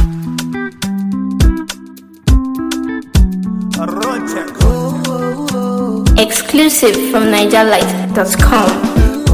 Exclusive from NigerLight.com.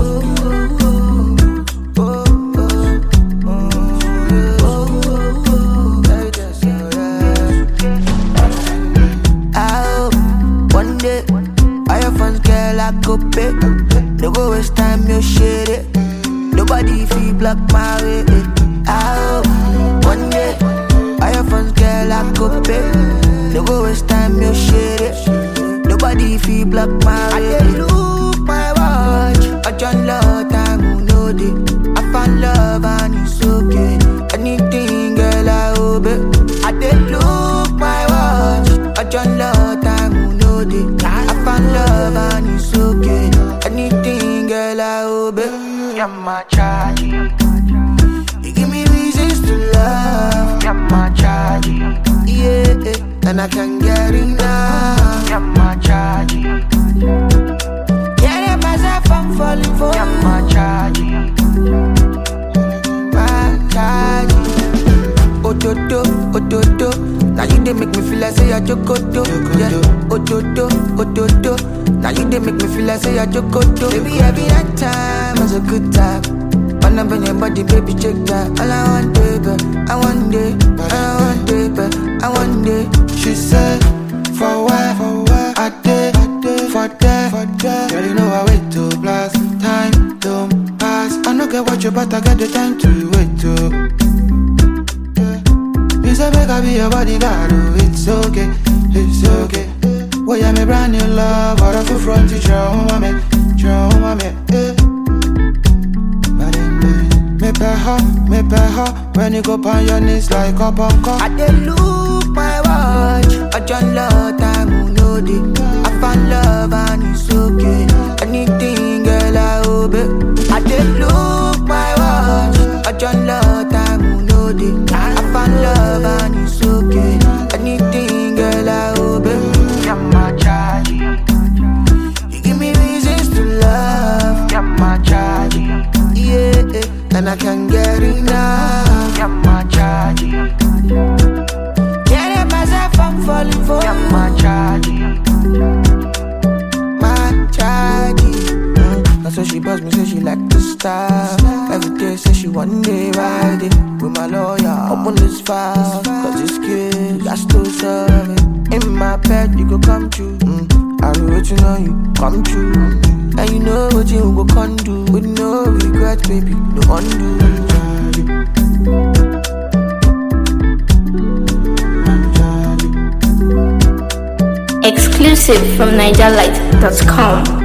No go waste time, you shit it. Nobody feel block my way. I hope one day I have fun, girl, I could pay. No go waste time, you shit it. Nobody feel block my way. I look my watch, I just love time, who know it. I found love and it's okay. Anything, girl, I hope it. I look my watch, I just love time, who know it. I found love and it's okay. Anything, girl, I hope it. You're my charge. You give me reasons to love. You're my charge. Yeah, and I can't get enough. You're my charge. Can't myself, I'm falling for you. You're my charge. My charge. Ododo, ododo. Now you they make me feel like say I jokodo. Yeah, ododo, ododo. Now you they make me feel like say I jokodo. Baby, every night time was a good time. When I'm on your body, baby, check that. All I want, baby, I want it. I want, baby, I want it. She said, for where I did, for there. Girl, you know I wait to blast. Time don't pass. I don't get what you, but I got the time to wait to. You say make I be your bodyguard, oh, it's okay, it's okay. Well, I'm a brand new love, but I feel front to show me, eh. But then, me pay when you go on your knees like up on cop. I dey look my watch, I just love time, who know it. I found love and it's okay. Anything, girl, I hope it. I dey look my watch, I just love time, who know it. I found love and it's okay. Anything, girl, I hope it. You're my charge. You give me reasons to love. You're my charge. Yeah, and I can't get enough. You're my charge. Can't help myself, I'm falling for you. You're my charge. My charge. That's why she buzzed me, say she like to style. Every day say she one day ride it. With my lawyer, open this file. Cause this kid, I still serve it. In my bed, you go come true. I be waiting on you, come true. And you know what you go can do. With no regret, baby, no undo. Exclusive from NigerLight.com.